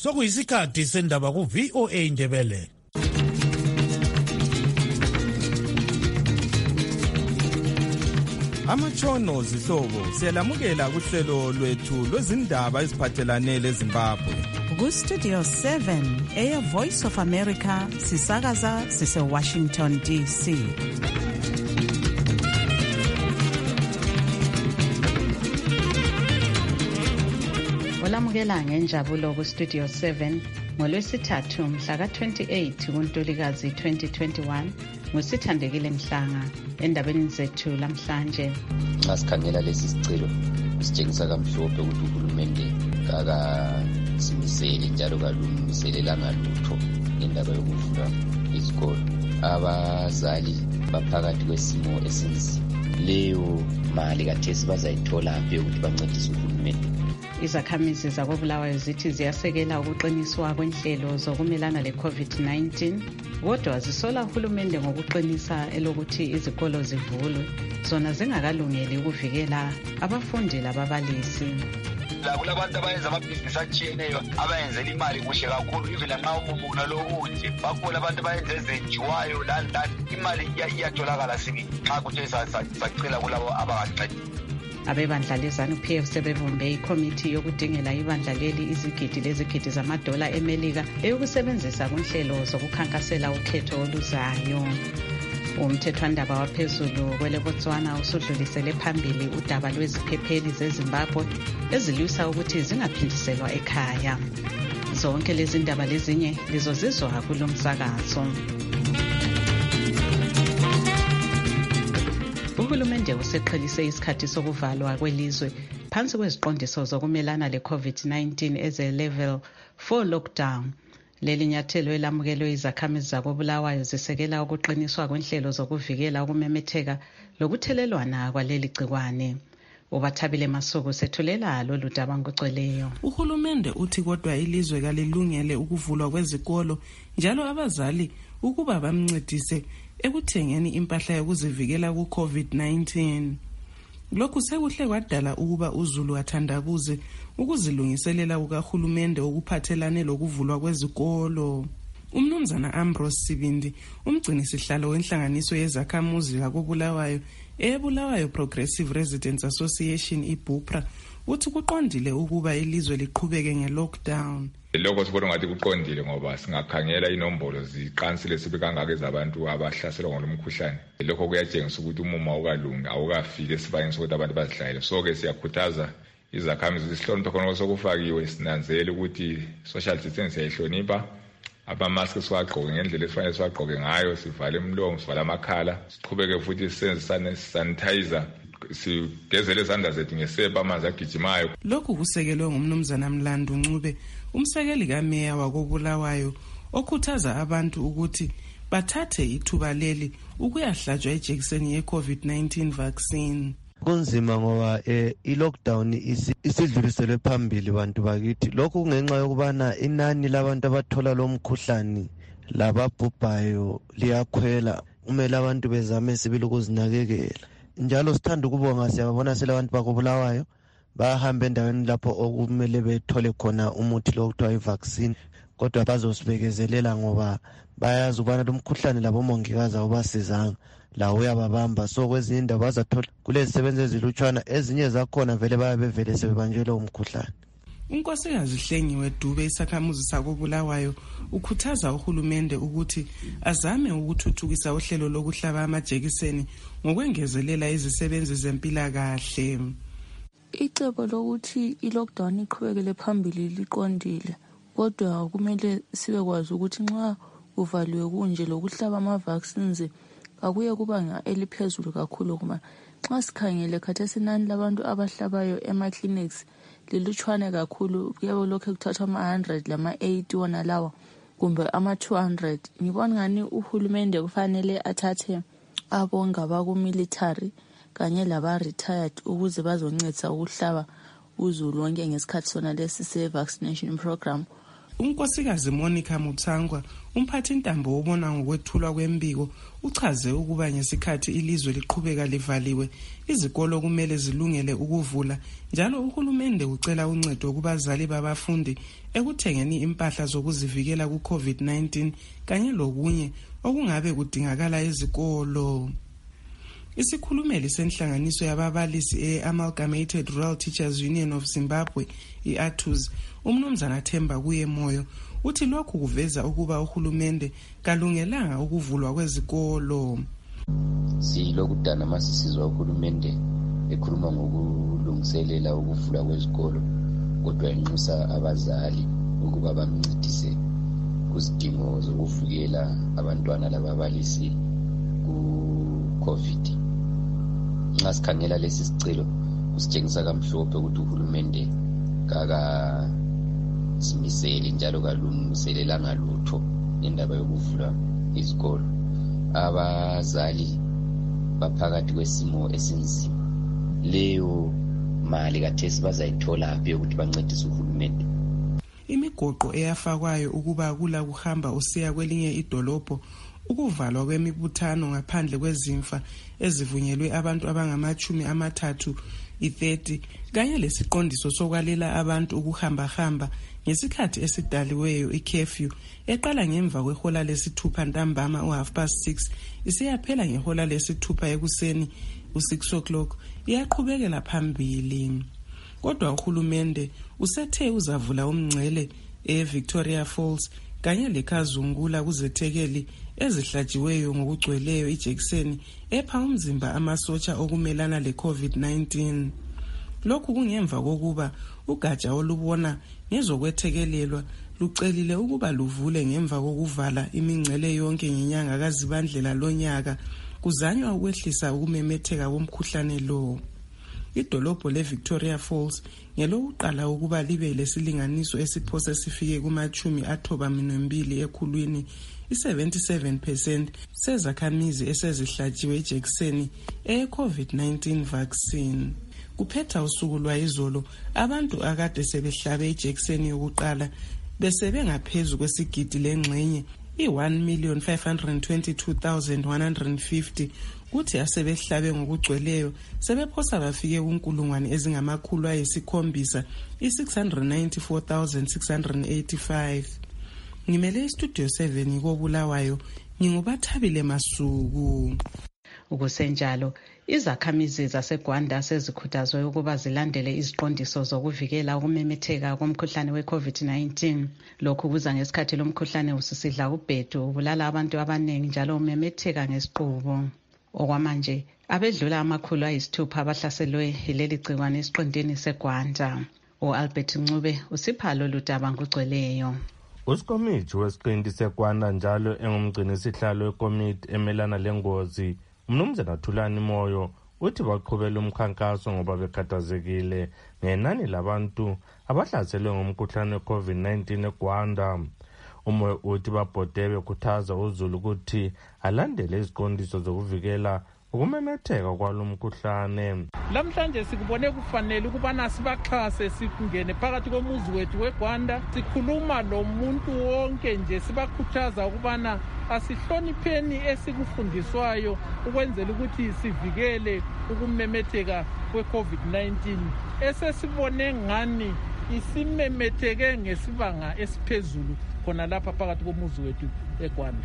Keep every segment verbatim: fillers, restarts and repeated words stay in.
sokuyisikhathi sendaba ku V O A Ndebele. Amatshono zihlobo siyalamukela kuhlelo lwethu lwezindaba eziphathelane leZimbabwe. Ku Studio seven, Air Voice of America, sisakaza sise Washington D C. Olamukela ngenjabulo ku Studio seven ngolwesithathu mhla ka twenty-eight kuNtulikazi twenty twenty-one. Ngusithandekile Mhlanga endabeni zethu lamhlanje. Nxa sikhangela lesi sicelo sitshengisa kamhlophe ukuthi uhulumende kaka simisele njalo kalungiselelanga lutho indaba yokuvula izikolo. Abazali baphakathi kwesimo esinzima. Leyo mali kathesi bazayithola apho ukuthi bancedise uhulumende. Izakhamizi zakoBulawayo zithi ziyasekela ukuqiniswa kwenhlelo zokumelana le-COVID nineteen, kodwa zisola uhulumende ngokuqinisa elokuthi izikolo zivulwe zona zingakalungeli ukuvikela abafundi lababalisi. La kulabantu abayenza amabhizinisi atshiyeneyo abayenzela imali kuhle kakhulu, even nxa umumuna lokuthi bakhona abantu abayenza ezenjiwayo lani lani, imali iyatholakala sibili nxa kuthe sacela kulabo abangancedi. Abebandla leZANU-P F sebevumbe ikomiti yokudingela ibandla leli izigidi lezigidi zamadola eMelika eyokusebenzisa kunhlelo zokukhankasela ukhetho oluzayo. Umthethwandaba waphezulu kwele Botswana usudlulisele phambili udaba lweziphepheli zeZimbabwe ezilwisa ukuthi zingaphindiselwa ekhaya. Zonke lezi ndaba lezinye lizozizwa kulo msakazo. Uhulumende useqhelise isikhathi sokuvalwa kwelizwe phansi kweziqondiso zokumelana le-COVID nineteen eze level four lockdown. Leli nyathelo elamukelwe izakhamizi zakoBulawayo zisekela ukuqiniswa kwenhlelo zokuvikela ukumemetheka lokuthelelwana kwaleli gciwane. Ubathabile Masuku sethulela lolu daba ngocweleyo. Uhulumende uthi kodwa ilizwe kalilungele ukuvulwa kwezikolo njalo abazali ukuba bamncedise ekuthengeni impahla yokuzivikela ku-COVID nineteen. Lokhu sekuhle kwadala ukuba uZulu athandabuze ukuzilungiselela kukahulumende okuphathelane lokuvulwa kwezikolo. Umnumzana Ambrose Sibindi, umgcinisihlalo wenhlanganiso yezakhamuzi lakoBulawayo eBulawayo Progressive Residents Association iBupra, uthi kuqondile ukuba ilizwe liqhubeke nge-lockdown. Lokho sibona ngathi kuqondile ngoba singakhangela inombolo ziqansile sibe kangaka ezabantu abahlaselwa ngolomkhuhlane. Lokho kuyatshengisa ukuthi umuma awukalungi awukafike esibayeni sokuthi abantu bazihlayele. So ke siyakhuthaza izakhamizi isihloniphe khona sokufakiwe, sinanzele ukuthi social distancing siyayihlonipha. Ama-mask siwagqoke ngendlela esifanele siwagqoke ngayo, sivale umlomo, sivale amakhala, siqhubeke futhi sisenze sanitizer, sigezele izandla zethu ngesepa amanzi agijimayo. Lokhu kusekelwe ngumnumzana Mlandu Ncube, umsekeli kameya wakoBulawayo, okhuthaza abantu ukuthi bathathe ithuba leli ukuyahlatshwa ijekiseni ye-COVID nineteen vaccine. Kunzima ngoba eh, i-lockdown isidluliselwe phambili bantu bakithi. Lokhu kungenxa yokubana inani labantu abathola lo mkhuhlane lababhubhayo liyakhwela. Kumele abantu bezame sibili ukuzinakekela. Njalo sithanda ukubonga, siyabona sele abantu bakoBulawayo bahamba endaweni lapho okumele bethole khona umuthi lo kuthiwa i-vaccine, kodwa bazosibekezelela ngoba bayazi ukubana lo mkhuhlane labomongikazi awubasizanga, lawo uyababamba. So kwezinye indawo bazathola kulezi sebenze ezilutshwana, ezinye zakhona vele bayabe vele sebebanjelwe umkhuhlane. Unkosikazi Hlengiwe Dube, isakhamuzi sakoBulawayo, ukhuthaza uhulumende ukuthi azame ukuthuthukisa uhlelo lokuhlaba amajekiseni ngokwengezelela izisebenzi zempilakahle. Icebo lokuthi i-lockdown iqhubekele phambili liqondile, kodwa kumele sibekwazi ukuthi nxa uvaliwe kunje lokuhlaba ama-vaccines akuye kubanga eliphezulu kakhulu. Kuma nxa sikhangele khathesi inani labantu abahlabayo ema-clinics lilutshwane kakhulu, kuyabe lokhu kuthathwa ama-one hundred lama-eighty wona lawa kumbe ama-two hundred. Ngibona ngani uhulumende kufanele athathe abonga baku-military kanye laba-retired ukuze bazoncedisa ukuhlaba uzulu wonke ngesikhathi sona lesi se-vaccination program. unkosikazi Monica Mutsangwa, umphathi intambo obona ngokwethulwa kwembiko, uchaze ukuba ngesikhathi ilizwe liqhubeka livaliwe, izikolo kumele zilungele ukuvula, njalo uhulumende ucela uncedo kubazali babafundi ekuthengeni impahla zokuzivikela ku COVID nineteen kanye lokunye okungabe kudingakala ezikolo. Isikhulumeli senhlanganiso yababalisi e-Amalgamated Rural Teachers Union of Zimbabwe, i-A T U Z, umnumzana Themba kuye Moyo, uthi lokhu kuveza ukuba uhulumende kalungelanga ukuvulwa kwezikolo. Silokudana masisizwa uhulumende ekhuluma ngokulungiselela ukuvulwa kwezikolo, kodwa enxusa abazali ukuba bamncedise kuzidingo zokuvikela abantwana lababalisi ku-COVID. Nxa sikhangela lesi sicelo kusitshengisa kamhlophe ukuthi uhulumende kaka simisele njalo kalungiselelanga lutho indaba yokuvula izikolo. Abazali baphakathi kwesimo esinzima. Leyo mali kathesi bazayithola aphi ukuthi bancedise uhulumende? Imigoqo eyafakwayo ukuba kula kuhamba usiya kwelinye idolobho, ukuvalwa kwemibuthano ngaphandle kwezimfa ezivunyelwe abantu abangamachumi amathathu i-thirty kanye lesiqondiso sokwalela abantu ukuhamba hamba ngesikhathi esidaliweyo i-curfew eqala ngemva kwehola lesithupha ntambama u-half past six isiyaphela ngehola lesithupha ekuseni u-six o'clock iyaqhubekela phambili. Kodwa uhulumende usethe uzavula umngcele e-Victoria Falls kanye leKazungula kuzethekeli ezihlajiweyo ngokugcweleyo ijekiseni epha umzimba amasotsha okumelana le-COVID nineteen. Lokhu kungemva kokuba ugatsha olubona ngezokwethekelelwa lucelile ukuba luvule ngemva kokuvala imingcele yonke ngenyanga kaZibandlela lonyaka kuzanywa ukwehlisa ukumemetheka komkhuhlane lo. Idolobho le-Victoria Falls ngelokuqala ukuba libe lesilinganiso esiphose sifike kumachumi athoba minwembili ekhulwini, i-seventy-seven percent sezakhamizi esezihlatshiwe ijekiseni eye-COVID nineteen vaccine. Kuphetha usuku lwayizolo, abantu akade sebehlabe ijekiseni yokuqala besebe ngaphezu kwesigidi lengxenye i-one million five hundred twenty-two thousand one hundred fifty, kuthi asebehlabe ngokugcweleyo sebephosa bafike kunkulungwane ezingamakhulu ayisikhombisa i-six hundred ninety-four thousand six hundred eighty-five. Ngimele istudio seven ngikobulawayo, ngingubathabile Masuku. Ukusenjalo, izakhamizi zaseGwanda sezikhuthazwe ukuba zilandele iziqondiso zokuvikela ukumemetheka komkhuhlane we-COVID nineteen. Lokhu kuza ngesikhathi lo mkhuhlane usisidla ubhedu ubulala abantu abaningi njalo umemetheka ngesiqubu. Okwamanje abedlula amakhulu ayisithupha abahlaselwe yileli gciwane esiqondini seGwanda. U-Albert Ncube usipha lolu daba ngokugcweleyo. Usikomiti wesiqinti seGwanda njalo engumgcini sihlalo wekomiti emelana lengozi, umnumzana Thulani Moyo, uthi baqhubela umkhankaso ngoba bekhathazekile ngenani labantu abahlaselwe ngumkhuhlane we-COVID nineteen eGwanda. Umoya uthi babhode bekhuthaza uzulu ukuthi alandele iziqondiso zokuvikela ukumemetheka kwalo mkhuhlane. Lamhlanje sikubone kufanele ukubana sibaxhase sikungene phakathi komuzi wethu weGwanda, sikhuluma lo muntu wonke nje sibakhuthaza ukubana asihlonipheni esikufundiswayo ukwenzela ukuthi sivikele ukumemetheka kwe-COVID nineteen esesibone ngani isimemetheke ngesibanga esiphezulu khona lapha phakathi komuzi wethu eGwanda.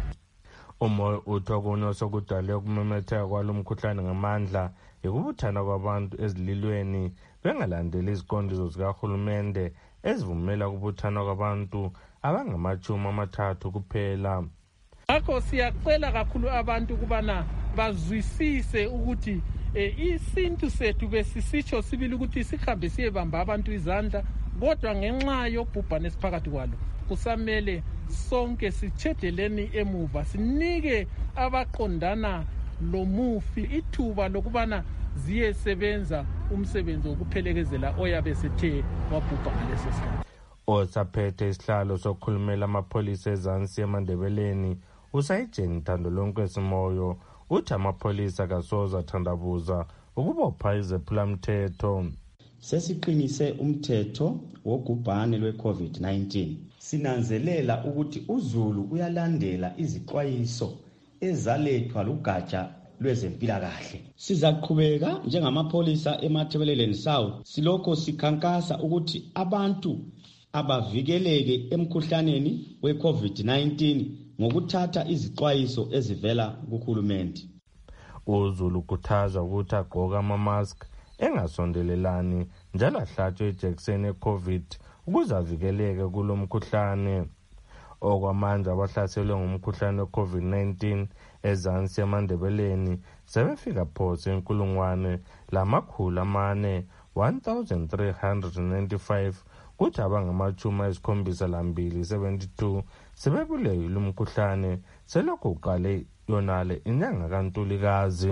Umoya uthi okunye sokudale ukumemetheka kwalo mkhuhlane ngamandla ekubuthana kwabantu ezililweni bengalandeli iziqondiso zikahulumende ezivumela ukubuthana kwabantu abangamachumi amathathu kuphela. Ngakho siyacela kakhulu abantu ukubana bazwisise ukuthi eh, isintu sethu besisitsho sibili ukuthi sihambe siyebamba abantu izandla, kodwa ngenxa yobhubhane esiphakathi kwalo kusamele sonke sithedeleni emuva sinike abaqondana lomufi ithuba lokubana ziyesebenza umsebenzi wokuphelekezela oyabe sethe wabhubha ngaleso sikhathi. Osaphethe isihlalo sokukhulumela amapholisa ezansi eMandebeleni uSayijeni Thandolonke Simoyo uthi amapholisa kasoza thandabuza ukubopha izephulamthetho. sesiqinise umthetho wogubhane lwe-COVID nineteen. Sinanzelela ukuthi uZulu uyalandela izixwayiso ezalethwa lugatsha lwezempilakahle. Sizaqhubeka njengamapholisa eMatabeleland South silokho sikhankasa ukuthi abantu abavikeleke emkhuhlaneni we-COVID nineteen ngokuthatha izixwayiso ezivela kuhulumende. uZulu ukhuthaza ukuthi agqoke ama-mask engasondelelani njalo ahlatshwe ijekiseni ye-COVID ukuze avikeleke kulo mkhuhlane. Okwamanje abahlaselwe ngumkhuhlane we-COVID nineteen ezansi eMandebeleni sebefika phose inkulungwane lamakhulu amane one thousand three hundred ninety-five kuthi abangamachumi ayisikhombisa lambili seventy-two sebebulewe yilo mkhuhlane selokhu uqale yonale inyanga kaNtulikazi.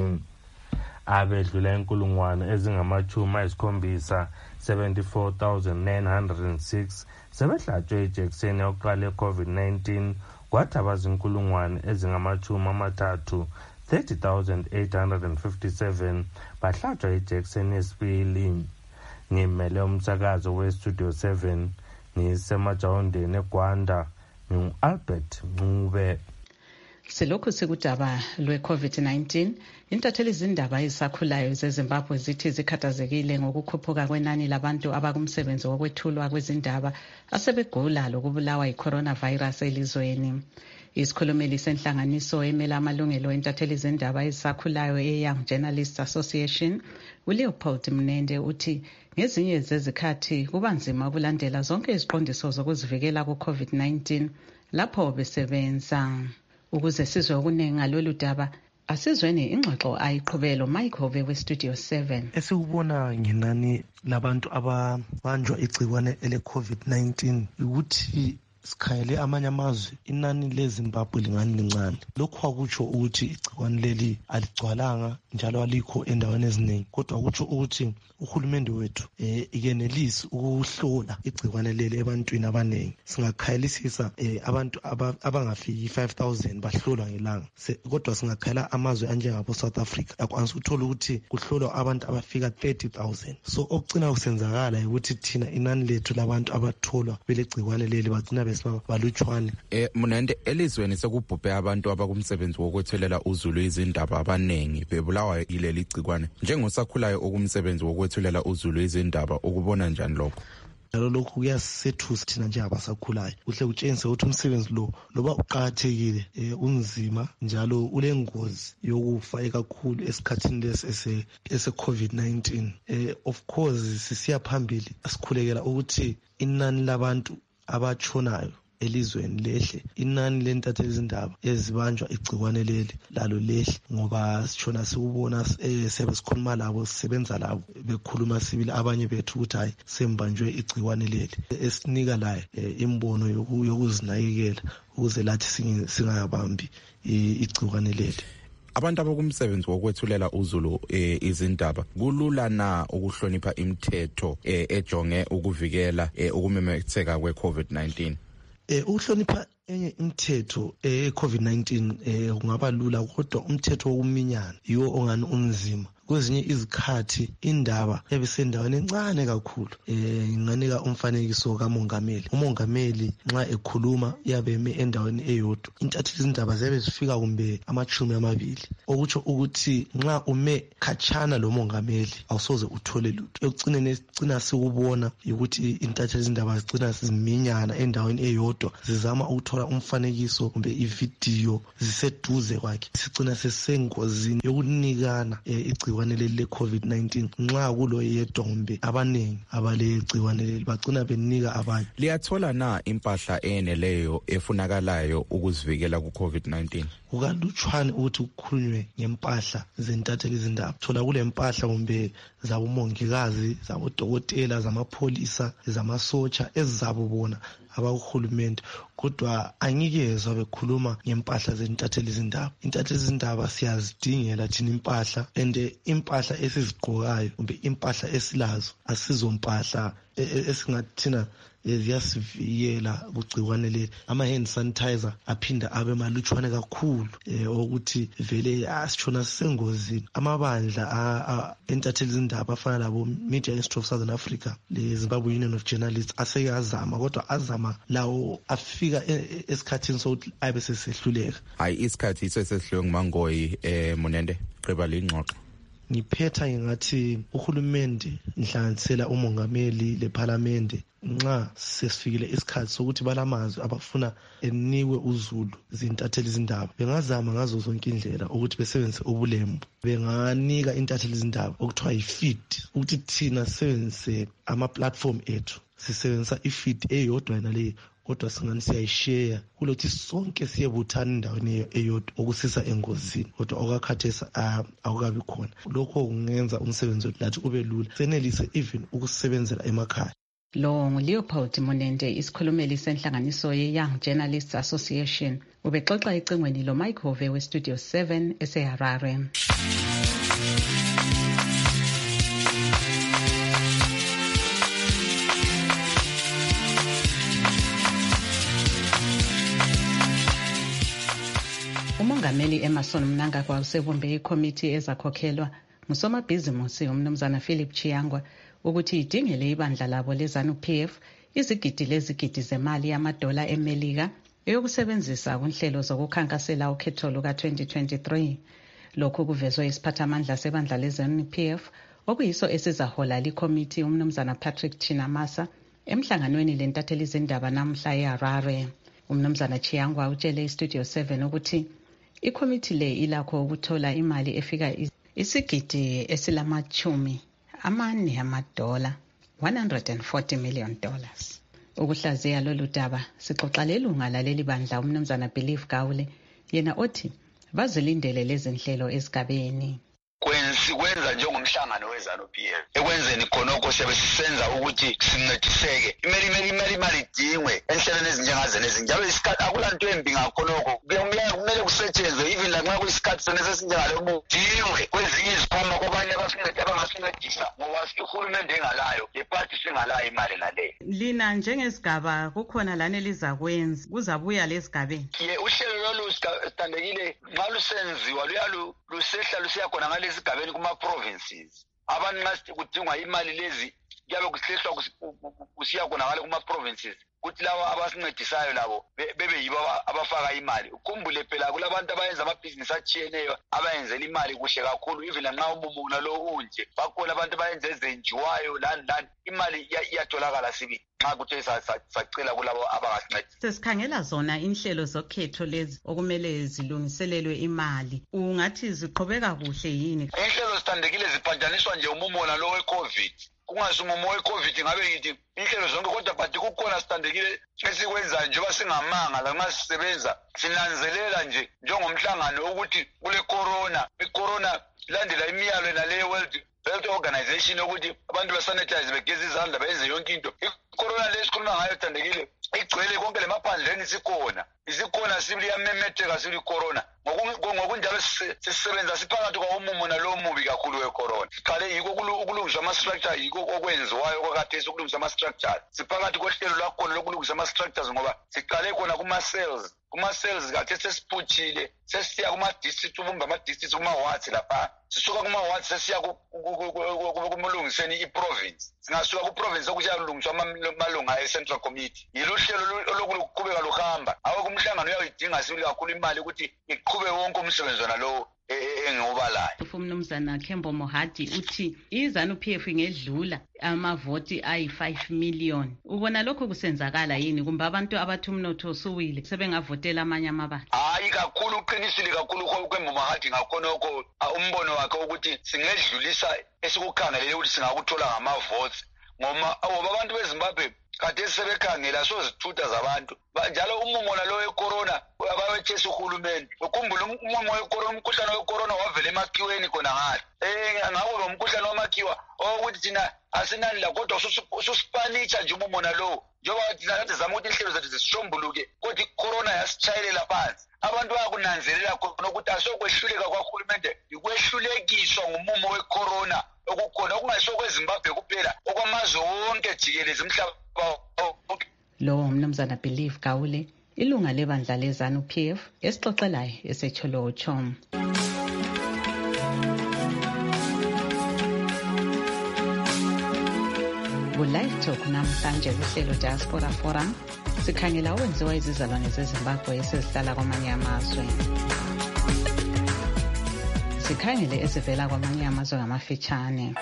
Abedlula inkulungwane ezingamachumi ayisikhombisa seventy-four thousand nine hundred six sebehlatshwe ijekiseni yokuqala ye-COVID nineteen kwathi abazinkulungwane ezingamachumi amathathu thirty thousand eight hundred fifty-seven bahlatshwa ijekiseni yesibili. Ngimele umsakazo we-Studio seven ngisemajawundeni eGwanda ngingu-Albert Ncube. Selokhu sikudaba lwe-COVID nineteen, intatheli izindaba ezisakhulayo zeZimbabwe zithi zikhathazekile ngokukhuphuka kwenani labantu abakumsebenzi wokwethulwa kwezindaba asebegula lokubulawa yi-coronavirus elizweni. Isikhulumeli senhlanganiso emela amalungelo entatheli izindaba ezisakhulayo e-Young Journalists Association, uLeopold Mnende uthi ngezinye zezikhathi kuba nzima ukulandela zonke iziqondiso zokuzivikela ku-COVID nineteen lapho besebenza. Ukuze sizwe okuningi ngalolu daba, asizweni ingxoxo ayiqhubelo Michael we-Studio seven. Esibona ngenani labantu abanjwa igciwane ele-COVID nineteen ukuthi sikhayele amanye amazwe inani leZimbabwe lingani lincane. Lokhu akutsho ukuthi igciwane leli aligcwalanga njalo alikho endaweni eziningi, kodwa akutsho ukuthi uhulumende wethu eh ikenelisi ukuhlola igciwane leli ebantwini abaningi. Singakhayelisisa eh abantu abangafiki five thousand bahlolwa ngelanga, kodwa singakhayela amazwe anjengabo South Africa akwanisa ukuthola ukuthi kuhlolwa abantu abafika thirty thousand. So okugcina kusenzakala ukuthi thina inani lethu labantu abatholwa belegciwane leli bagcina balutshwane. Eh Mnende, elizweni sekubhubhe abantu abakumsebenzi wokwethulela uZulu izindaba abanengi bebulawa yileli gcikwane. Njengosakhulayo okumsebenzi wokwethulela uZulu izindaba, ukubona njani lokho? Njalo lokhu kuyasethusa thina njengabasakhulayo. Kuhle kutshengise ukuthi umsebenzi lo loba uqhakathekile eh unzima njalo ulengozi yokufa ekakhulu esikhathini lesi ese COVID nineteen. Eh of course sisiya phambili asikhulekela ukuthi inani labantu abatshonayo elizweni lehle, inani lentatheli izindaba ezibanjwa igciwane leli lalo lehle, ngoba sitshona sikubona sebesikhuluma labo sisebenza labo bekhuluma sibili abanye bethu ukuthi hayi sembanjwe igciwane leli, esinika la imbono yokuzinakekela ukuze lathi singayabambi igciwane leli. Abantu abakumsebenzi wokwethulela uZulu eh, izindaba kulula na ukuhlonipha imithetho eh, ejonge ukuvikela eh, ukumemetheka kwe-COVID nineteen? Eh uhlonipha enye imithetho e-COVID nineteen eh kungaba lula, kodwa umthetho wokuminyana yiwo ongani unzima. Kwezinye izikhathi indaba ebisendaweni encane kakhulu. Eh nginganika umfanekiso kamongameli. Umongameli nxa ekhuluma yabeme endaweni eyodwa, intatheli izindaba ziyabe zifika kumbe amachumi amabili. Okutsho ukuthi nxa ume khatshana lo mongameli awusoze uthole lutho. Ekugcineni esicina sikubona ukuthi intatheli izindaba zicina siziminyana endaweni eyodwa, zizama ukuthola umfanekiso kumbe ividiyo ziseduze kwakhe. Sicina sesengozini yokunikana eh, igciwane leli le-COVID nineteen nxa kulo yedwa kumbe abaningi abale igciwane leli bagcina benika abanye. Liyathola na impahla eneleyo efunakalayo ukuzivikela ku-COVID nineteen? Kukalutshwane ukuthi kukhulunywe ngempahla zentatheli izindaba. Thola kule mpahla kumbe zabomongikazi, zabodokotela, zamapholisa, zamasotsha ezizabo bona abahulumende, kodwa angikezwa bekhuluma ngempahla zentatheli izindaba. Intatheli izindaba siyazidingela thina impahla, and impahla esizigqokayo kumbe impahla esilazo asizompahla esingathina ziyasivikela kugciwane leli. Ama-hand sanitizer aphinda abe malutshwane kakhulu um ukuthi vele asitshona sisengozini. Amabandla entatheli izindaba afana labo Media Institute of Southern Africa, le Zimbabwe Union of Journalists aseke azama, kodwa azama lawo afika esikhathini sokuthi abe sesehluleka. Hayi isikhathi sesehluleka Mangoyi eh Monende qeba lengxoxo. Ngiphetha ngathi uhulumende nhlanganisela umongameli leParliament nxa sesifikile isikhathi sokuthi balamazwe abafuna enikwe uzulu zintatheli izindaba bengazama ngazo zonke indlela ukuthi besebenzise ubulembu, benganika intatheli izindaba okuthiwa yi-feed, ukuthi thina sisebenzise ama-platform ethu sisebenzisa i-feed eyodwa naleyo, kodwa singani siyayishare kulokuthi sonke siyebuthana endaweni eyodwa okusisa engozini, kodwa okakhathesa akukabi khona. Lokho kungenza umsebenzi wethu lathi ube lula, senelise even ukusebenzela emakhaya. Lo nguLeopold Monende, isikhulumeli senhlanganiso ye-Young Journalists Association, ubexoxa ecingweni lo Mike Hove we-Studio seven eseHarare. Umongameli Emmerson Mnangagwa usebumbe ikomiti ezakhokhelwa ngusomabhizimusi umnumzana Philip Chiyangwa ukuthi idingele ibandla labo leZANU-P F izigidi lezigidi zemali yamadola eMelika eyokusebenzisa kunhlelo zokukhankasela ukhetho luka twenty twenty-three. Lokhu kuvezwe isiphathamandla sebandla leZANU-P F okuyiso esizahola likomiti umnumzana Patrick Chinamasa emhlanganweni lentatheli izindaba namhla eHarare. Umnumzana Chiyangwa utshele iStudio seven ukuthi ikomiti le ilakho ukuthola imali efika isigidi esilamachumi amane amadola, one hundred forty million dollars. Ukuhlaziya lolu daba sixoxa lelunga laleli bandla umnumzana Belief Gawule, yena othi bazilindele lezi nhlelo esigabeni. Kwenza njengomhlangano weZANU-P F ekwenzeni khonokho siyabe sisenza ukuthi sincediseke imali imali imali imali idingwe enhlelweni ezinjengazena ezinjalo isikhathi akulanto embi ngakhonokho kumele kusetshenzwe even la nxa kuyisikhathi sona esinjengalo budingwe kwezinye izikhoma kwabanye abasincede abangasincedisa ngoba uhulumende engalayo lephathi singalayo imali naleyo. Lina njengesigaba kukhona lana elizakwenza kuzabuya lesigabeni? Ye uhlelo lolu sithandekile nxa lusenziwa luyalu lusehla lusiya khona ngale esigabeni kuma-provinces. Abantu nxa kudingwa imali lezi kuyabe kusehlwa kusiya khona ngale kuma-provinces kuthi labo abasincedisayo labo bebe yibo abafaka imali. Ukhumbule phela kulabantu abayenza amabhizinisi atshiyeneyo abayenzela imali kuhle kakhulu, even nxa umumo nalo unje bakhona abantu abayenza ezenjiwayo lani lani, imali iyatholakala sibili nxa kuthe sacela kulabo abangasincedisa. Sesikhangela zona inhlelo zokhetho lezi okumele zilungiselelwe imali, ungathi ziqhubeka kuhle yini? Inhlelo zithandekile ziphanjaniswa nje umumo nalo we-COVID. Kungasumomo we-COVID ngabe ngithi inhlelo zonke, kodwa but kukhona sithandekile esikwenzayo njengoba singamanga la nxa sisebenza sinanzelela nje njengomhlangano ukuthi kule corona icorona landela imiyalo naleyo World Health Organization ukuthi abantu basanitize begeze izandla benze yonke into. Icorona lesikhuluma ngayo thandekile igcwele konke lemaphandleni sikhona isikhona sibili yamemetheka sibili corona. Ngokunjalo sisebenza siphakathi kwa umumo nalowo mubi kakhulu we-corona. Siqale yiko ukulungisa ama-structure, yiko okwenziwayo kwakhathesi ukulungisa ama-structures. Siphakathi kohlelo lwakhona lokulungisa ama-structures ngoba siqale khona kuma-cells. Kuma-cells khathesi sesiphutshile sesiya kuma-district, ubumba ama-district kuma-wards lapha. Sisuka kuma-wards sesiya kumlungiseni i-province. Singasuka ku-province okuya kulungiswa amalunga e-Central Committee. Yilo hlelo lokuqhubeka luhamba. Awu kumhlangano uyayidinga sibili kakhulu imali ukuthi iqhube wonke umsebenzi wona lo engubalayo. Umnumzana Kembo Mohadi uthi iZANU-P F ingedlula amavoti ayi five million. Ubona lokho kusenzakala yini kumbe abantu abathi umnotho usuwile sebengavotela amanye amabala? Hayi kakhulu uqinisile kakhulu Kembo Mohadi ngakhonokho umbono wakhe ukuthi singedlulisa esikukhangelele ukuthi singakuthola ngamavotes ngoma abantu beZimbabwe kade sebekhangela sozithutha zabantu njalo umumo nalo we-corona abawethesa uhulumende. Ukhumbula umumo we-corona, umkhuhlane we-corona wavela emakhiweni khona ngale eh ngakho lo mkhuhlane wamakhiwa ukuthi thina asinani la kodwa ususpanitsha nje umumo nalo njengoba thina kade zama ukuthi inhlelo zethu zisishombuluke kodwa i-corona yasichayelela phansi. Abantu bayakunanzelela khona ukuthi asokwehluleka kwahulumende ikwehlulekiswa ngumumo we-corona okukhona okungayiso kweZimbabwe kuphela okwama amazwe wonke jikelele umhlaba wonke. Lo umnumzana Believe Gawule, ilunga lebandla leZANU P F esixoxelayo eseTsholotsho. Ku-Live Talk namhlanje kuhlelo Diaspora Forum sikhangela owenziwa izizalwane zeZimbabwe esezihlala kwamanye amazwe. Sikhangele ezivela kwamanye amazwe ngamafitshane.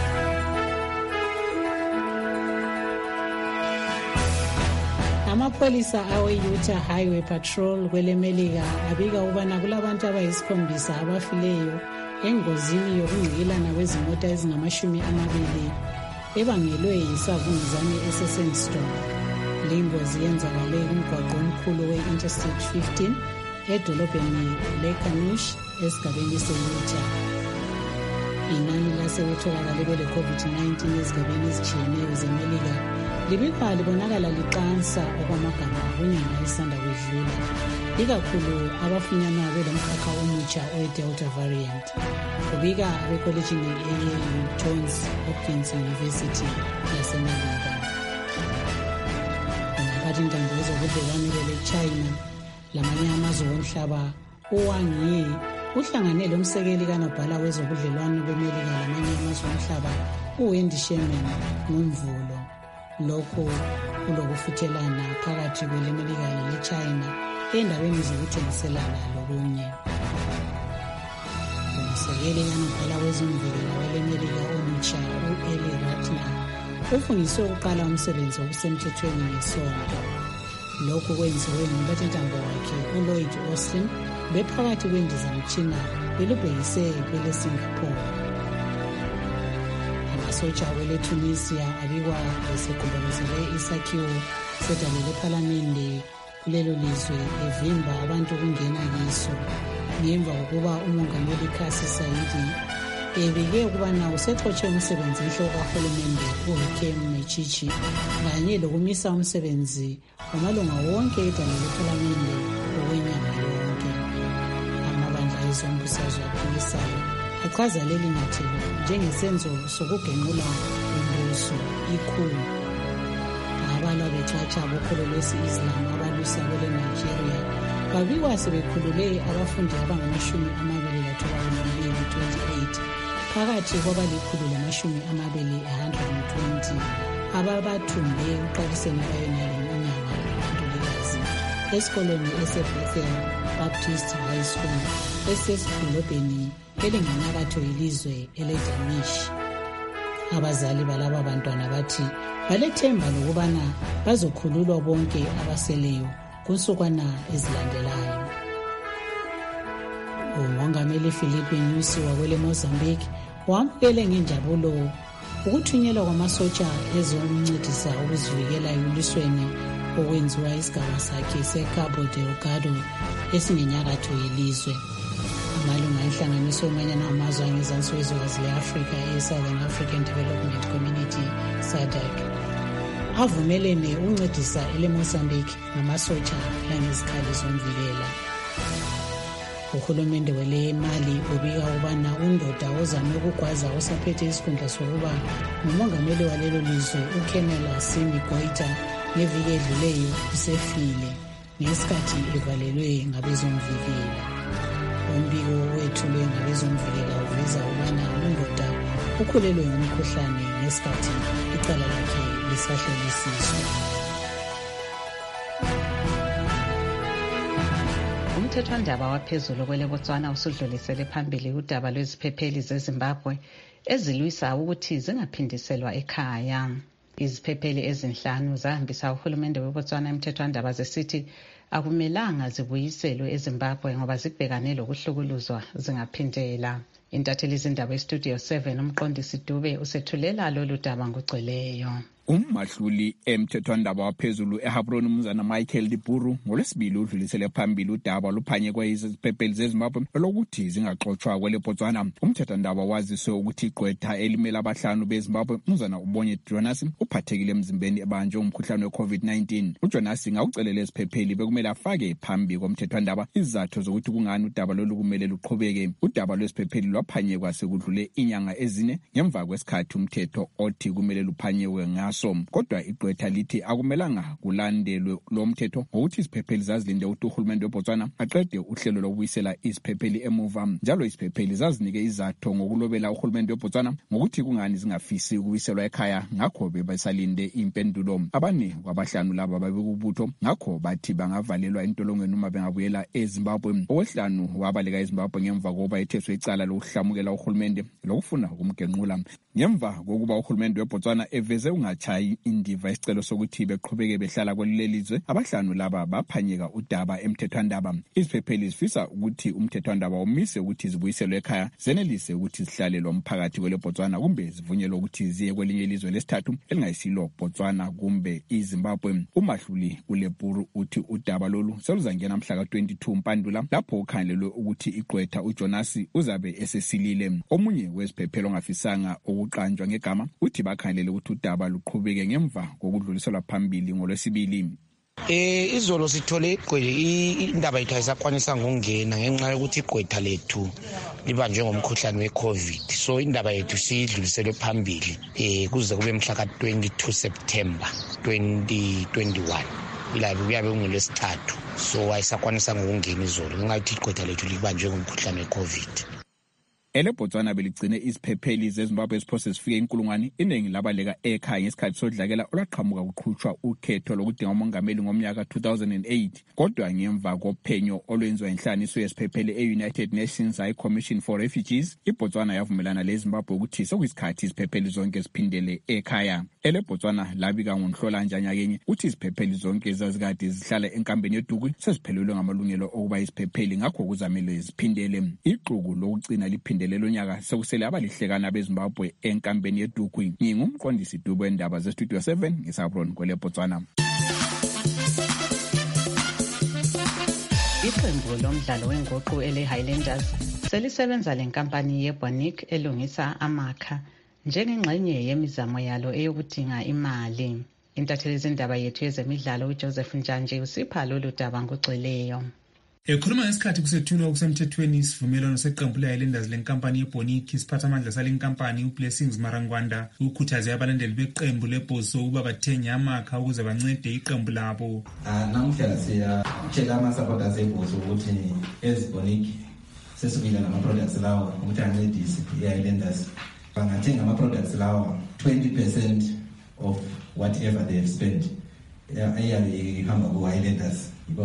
Amapholisa awe-Utah Highway Patrol kwelemelika abika ukubana kulabantu abayisikhombisa abafileyo engozini yokungqikilana kwezimota ezingamashumi amabili ebangelwe yisavunguzane eseSandstone. Le ngozi yenzakale kumgwaqo omkhulu we-Interstate fifteen edolobheni leKanush esigabeni se-Utah. Inani lasebetholakale bele COVID nineteen ezigabeni ezitshiyeneyo zemelika libikwa libonakala liqansa okwamagama kunyanga esanda kwedlula, ikakhulu abafunyanwa belomkhakha omutsha owe-Delta variant. Kubika abekolejini eye-Johns Hopkins University yasemelika. Umphathintambo wezobudlelwane bele-China lamanye amazwe omhlaba uWang Yi uhlangane lomsekeli kanobhala wezobudlelwane bemelika lamanye amazwe omhlaba uWendy Sherman ngomvulo. Lokho kulokufuthelana phakathi kwelemelika lele-China endabeni zokuthengiselana lokunye. Umsekeli kanobhala wezomvikela welemelika omutsha u-Eli Ratner ufundiswe ukuqala umsebenzi wokusemthethweni ngesonto. Lokhu kwenziwe ngumphathintambo wakhe uLloyd Austin bephakathi kwendizamtshina belubhekise kwele-Singapore. Amasotsha kwele-Tunisia abikwa besegobolozele isakhiwo sedale lephalamende kulelo lizwe evimba abantu ukungena kiso ngemva kokuba umongameli Kasi Saidi ebike ukubana usexotshe umsebenzi inhloko kahulumende uHakeem Mechichi kanye lokumisa umsebenzi wamalunga wonke edale lephalamende okwenyanga yonke. Amabandla ezombusazwe aphikisayo achaza leli nyathelo njengesenzo sokugenqula umbuso ikhulu. Abalwa bethatha bokholo lwesi-Islam abalusa kwele Nigeria babikwa sebekhulule abafundi abangamashumi amabili lathoba twenty-eight phakathi kwabalikhulu lamashumi amabili one hundred twenty ababathumbe ekuqaliseni kwayonale inyanga kaNtulikazi esikoleni ese-Bethel Baptist High School esesidolobheni elingenyakatho yelizwe ele-Damish. Abazali balaba bantwana bathi balethemba lokubana bazokhululwa bonke abaseleyo kunsukwana ezilandelayo. Umongameli Philip Nyusi wakwele Mozambique wamukele ngenjabulo ukuthunyelwa kwamasotsha ezomncedisa ukuzivikela ekulisweni okwenziwa isigaba sakhe seCabo Delgado esingenyakatho yelizwe. Amalunga enhlanganiso yomanyano amazwe angezansi kwezwekazi le-Afrika e-Southern African Development Community SADC avumelene ukuncedisa ele-Mozambique ngamasotsha langezikhali zomvikela. Uhulumende wele Mali ubika ukubana undoda ozame ukugwaza osaphethe isikhundla sokuba ngumongameli walelo lizwe uKenel Assimi Goita ngeviki edluleyo usefile ngesikhathi evalelwe ngabezomvikela. Umbiko wethulwe ngabezomvikela uveza ukubana undoda ukhulelwe ngumkhuhlane ngesikhathi icala lakhe lisahlolisiswa. Umthethwandaba waphezulu kwele Botswana usudlulisele phambili udaba lweziphepheli zeZimbabwe ezilwisa ukuthi zingaphindiselwa ekhaya. Iziphepheli ezinhlanu zahambisa uhulumende weBotswana emthethwandaba zesithi akumelanga zibuyiselwe eZimbabwe ngoba zibhekane lokuhlukuluzwa zingaphindela. Intatheli izindaba estudio seven umqondisi Dube usethulela lolu daba ngogcweleyo. Ummahluli emthethwandaba waphezulu eHabron umnumzana Michael Diburu ngolwesibili udlulisele phambili udaba luphanyekwe iziphepheli zeZimbabwe lokuthi zingaxoxwa kwele Botswana. Umthethwandaba wazise ukuthi igqwetha elimela abahlanu beZimbabwe umnumzana uBonye Jonas uphathekile emzimbeni ebanjwe umkhuhlane we-COVID nineteen. uJonas ngawucelele iziphepheli bekumele kumele afake phambi komthethwandaba izathu zokuthi kungani udaba lolu kumele luqhubeke. Udaba lwesiphepheli lwaphanyekwa sekudlule inyanga ezine ngemva kwesikhathi umthetho othi kumele luphanyekwe ngaso, kodwa igqwetha lithi akumelanga kulandelwe lo mthetho ngokuthi isiphepheli zazilinde ukuthi uhulumende weBotswana aqede uhlelo lokubuyisela isiphepheli emuva. Njalo isiphepheli zazinike izathu ngokulobela uhulumende weBotswana ngokuthi kungani zingafisi ukubuyiselwa ekhaya, ngakho bebasalinde impendulo. Abane kwabahlanu laba babekubutho ngakho bathi bangavalelwa entolongweni uma bengabuyela eZimbabwe. Owehlanu wabaleka eZimbabwe ngemva kokuba etheswe icala lokuhlamukela uhulumende lokufuna ukumgenqula. Ngemva kokuba uhulumende weBotswana eveze ungachayi indiva isicelo sokuthi beqhubeke behlala kwelelizwe, abahlanu laba baphanyeka udaba emthethwandaba. Iziphepheli zifisa ukuthi umthethwandaba umise ukuthi zibuyiselwe ekhaya, zenelise ukuthi zihlale lo mphakathi kweleBotswana kumbe zivunyelwe ukuthi ziye kwelinye ilizwe lesithathu elingayisilo Botswana kumbe iZimbabwe. Umahluli uLeburu uthi udaba lolu seluzangena mhla ka twenty-two Mpandula lapho ukhangelelwe ukuthi igqwetha uJonas uzabe esesilile. Omunye weziphephelo ongafisanga ukuqanjwa ngegama uthi bakhangelele ukuthi udaba luqhubeke ngemva kokudluliselwa phambili ngolwesibili. Eh izolo sithole indaba yethu ayisakwanisa ngokungena ngenxa yokuthi igqwetha lethu libanjwe ngomkhuhlane weCovid, so indaba yethu sidluliselwe phambili eh kuze kube mhla ka twenty-two September twenty twenty-one. Ilabe kuyabe kungolwesithathu, so ayisakwanisa ngokungena izolo ngenxa yokuthi igqwetha lethu libanjwe ngomkhuhlane weCovid. EleBotswana beligcine iziphepheli zeZimbabwe eziphose zifike inkulungwane iningi labaleka ekhaya ngesikhathi sodlakela olaqhamuka kuqhutshwa ukhetho lokudinga umongameli ngomnyaka two thousand eight, kodwa ngemva kophenyo olwenziwa inhlaniso yesiphepheli e-United Nations High Commission for Refugees, iBotswana yavumelana leZimbabwe ukuthi sokuyisikhathi iziphepheli zonke ziphindele ekhaya. EleBotswana labika ngoNhlolanja nyakenye uthi iziphepheli zonke zazikade zihlala enkambeni yeDukwi seziphelelwe ngamalungelo okuba iziphepheli, ngakho kuzamele ziphindele. Ixuku lokugcina liphindele lelo nyaka sekusele abalihlekana beZimbabwe enkambeni yeDukwi. Ngingumqondisi Dube endaba zeStudio seven ngeSabron kweleBotswana. Iqembu lomdlalo wenguqu ele-Highlanders selisebenza lenkampani yeBonic elungisa amakha njengengxenye yemizamo yalo eyokudinga imali. Intatheli zindaba yethu yezemidlalo uJoseph Njanje usipha lolu daba ngogcweleyo. Ekhuluma ngesikhathi kusethulwa okusemthethweni isivumelwano seqembu le-Highlanders lenkampani yeBonic, isiphathamandla sale nkampani uBlessings Marangwanda ukhuthaze abalandeli beqembu leBoso ukuba bathenge amakha ukuze bancede iqembu labo. Namuhla siyatshela ama-supporters eBoso ukuthi eziBonic sesibile nama-products lawa ukuthi ancedise i-Highlanders. Bangathenga ama-products lawa twenty percent of whatever they have spent eyabe ihamba ku-Highlanders.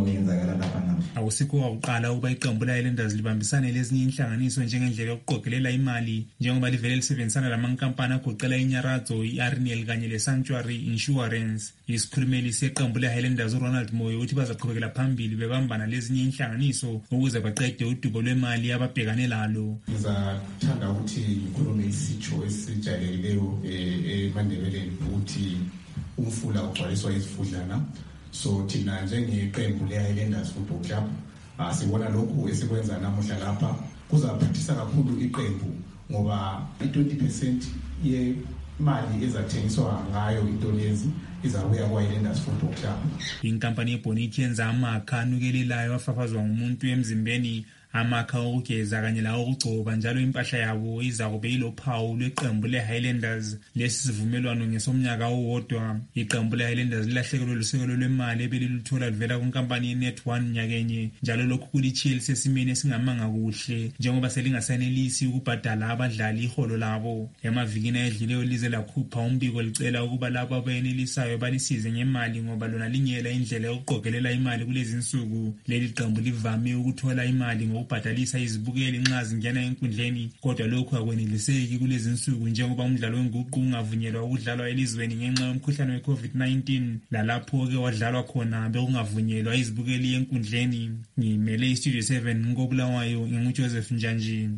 Awusikho wakuqala ukuba iqembu le-Highlanders libambisane lezinye inhlanganiso njengendlela yokuqokelela imali, njengoba livele lisebenzisana lamankampani agoqela iNyaratho, i-Arnel kanye le-Sanctuary Insurance. Isikhulumeli seqembu le-Highlanders uRonald Moyo uthi bazaqhubekela phambili bebambana lezinye inhlanganiso ukuze baqede udubo lwemali ababhekane lalo. Ngizathanda ukuthi ngikhulume isitsho esijayelekileyo eMandebeleni ukuthi umfula ugcwaliswa izifudlana. So thina njengeqembu le-Highlanders Football Club sibona lokhu esikwenza namuhla lapha kuzaphathisa kakhulu iqembu ngoba i-twenty percent yemali ezathengiswa ngayo into lezi izabuya kwa-Highlanders Football Club. Inkampani yeBonic yenza amakha anukelelayo afafazwa ngumuntu emzimbeni, amakha okugeza kanye lawo okugcoba, njalo impahla yabo iza kube ilophawu lweqembu le-Highlanders. Lesi sivumelwano ngesomnyaka owodwa. Iqembu le-Highlanders lilahlekelwe lusekelo lwemali ebeliluthola livela kunkampani yeNet one nyakenye, njalo lokhu kulithiye lisesimeni esingamanga kuhle njengoba selingasanelisi ukubhadala abadlali iholo labo. Emavikini ayedluleyo lize lakhupha umbiko licela ukuba labo abayenelisayo balisize ngemali ngoba lona lingela indlela yokuqokelela imali kulezi nsuku. Leli qembu livame ukuthola imali ngokubhadalisa izibukeli nxa zingena enkundleni, kodwa lokhu akweneliseki kulezi nsuku njengoba umdlalo wenguqu ungavunyelwa ukudlalwa elizweni ngenxa yomkhuhlane we-COVID nineteen. Lalapho-ke wadlalwa khona bekungavunyelwa izibukeli enkundleni. Ngimele iStudio seven ngobulawayo nginguJoseph Njanji.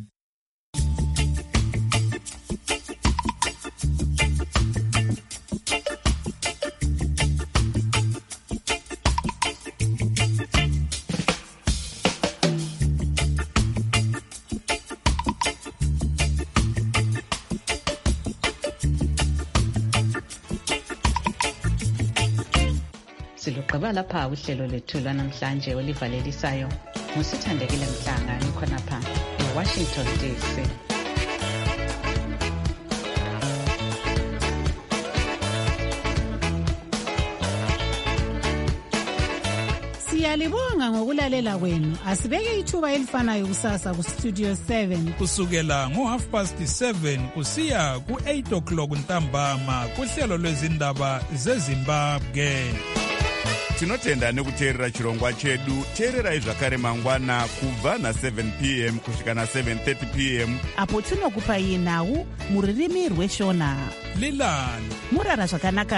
Silugqiba lapha uhlelo lethu lwanamhlanje olivalelisayo. Ngusithandekile Mhlanga nikhonapha eWashington D C. Siyalibonga ngokulalela kwenu. Asibeke ithuba elifanayo kusasa ku Studio seven. Kusukela ngo half past seven kusiya ku eight o'clock ntambama kuhlelo lwezindaba zeZimbabwe. Tinotenda nekuteerera chirongwa chedu. Teererai zvakare mangwana kubva na seven p m kusvika na seven thirty p m apo tinokupai nhau muririmi rweshona. Lilani murara zvakanaka.